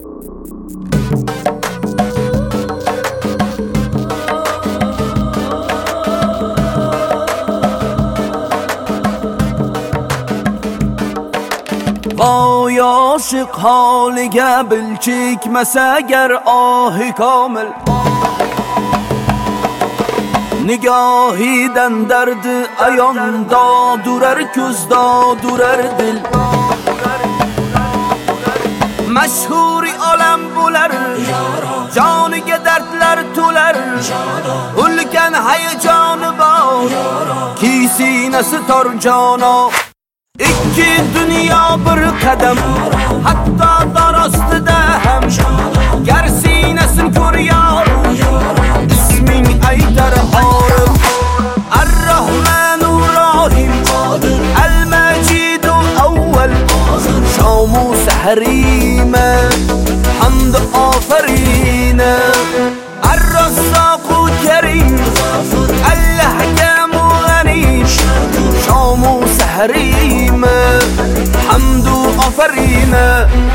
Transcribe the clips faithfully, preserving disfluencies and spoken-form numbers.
وای عاشق حال گبل چیکمس اگر آه کامل نگاهیدن درد ایان دا durur közda durur dil مشهوری عالم بولر جانیge dertler tular Ulken heyecanı var ki sinesi tor cana İki dünya bir kadem hatta darastı da hem ger sinesin kör yar ismin ayder harım Er-Rahman Rahim El-Mecid Evvel Şam-u Sehrime Hamd aferine Er-Razzaq Kerim El-Hakem Ghanim Şam-u Sehrime Hamd aferine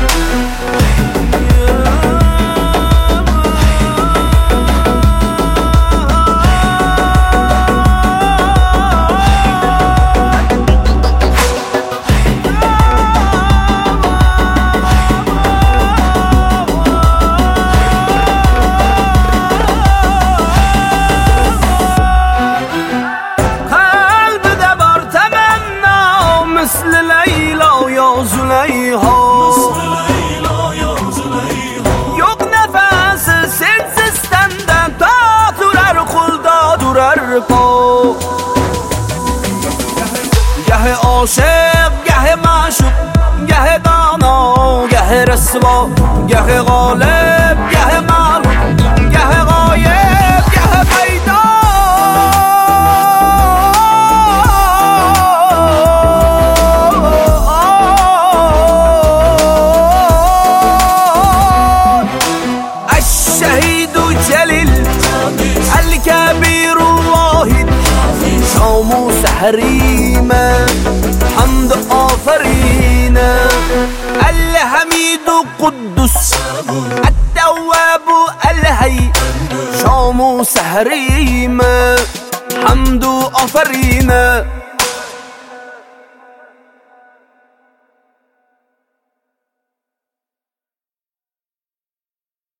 مثل لیلا یا زلیها Yok nefes sensiz senden ta durar kulda durar pa Geh aşık geh maşuk geh dana geh resva geh galip geh mağlup geh gayib geh peyda الكبير الواحد شام سحريمه حمد آفرينه الحميد قدس التواب الحي شام سحريمه حمد آفرينه